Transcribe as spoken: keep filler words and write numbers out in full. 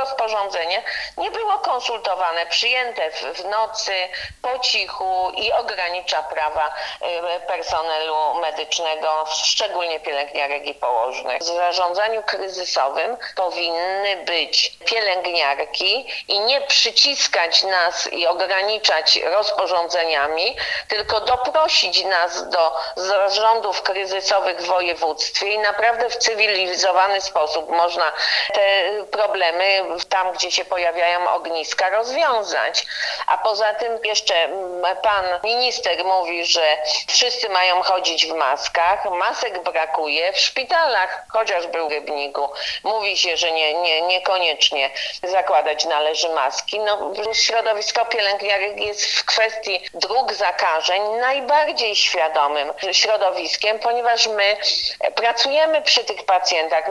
rozporządzenie nie było konsultowane, przyjęte w, w nocy, po cichu i ogranicza prawa personelu medycznego, szczególnie pielęgniarek i położnych. W zarządzaniu kryzysowym powinny być pielęgniarki i nie przyciskać nas i ograniczać rozporządzeniami, tylko doprosić nas do zarządów kryzysowych w województwie i naprawdę w cywilizowany sposób można te problemy tam, gdzie się pojawiają ogniska, rozwiązać. A poza tym jeszcze pan minister mówi, że wszyscy mają chodzić w maskach. Masek brakuje w szpitalach, chociażby w Rybniku. Mówi się, że nie, nie, niekoniecznie zakładać należy maski. No, środowisko pielęgniarek jest w kwestii dróg zakażeń najbardziej świadomym środowiskiem, ponieważ my pracujemy przy tych pacjentach.